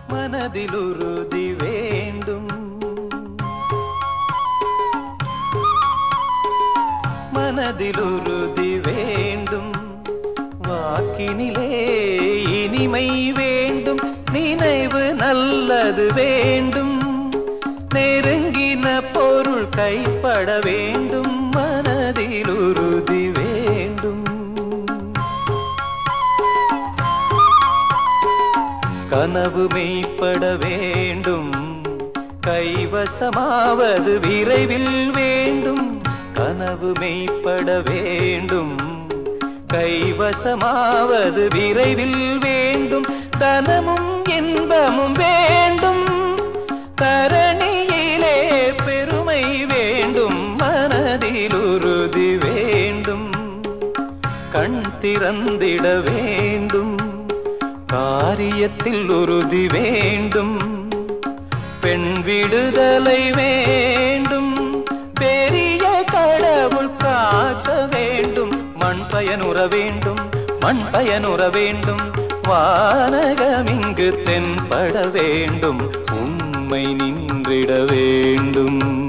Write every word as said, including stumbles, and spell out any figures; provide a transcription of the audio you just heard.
மனதில் உறுதி வேண்டும் மனதில் உறுதி வேண்டும் வாக்கினிலே இனிமை வேண்டும் நினைவு நல்லது வேண்டும் நெருங்கின பொருள் கைப்பட வேண்டும் மனதில் உறுதி வேண்டும் கனவு மெய்ப்பட வேண்டும் கைவசமாவது விரைவில் வேண்டும் கனவு மெய்ப்பட வேண்டும் கைவசமாவது விரைவில் வேண்டும் தனமும் இன்பமும் வேண்டும் தரணியிலே பெருமை வேண்டும் மனதில் உறுதி வேண்டும் கண் திறந்திட வேண்டும் காரியத்தில் உறுதி வேண்டும் பெண் விடுதலை வேண்டும் பெரிய கடவுள் காக்க வேண்டும் மண் பயனுற வேண்டும் மண் பயனுற வேண்டும் வானகம் இங்கு தென்பட வேண்டும் உண்மை நின்றிட வேண்டும்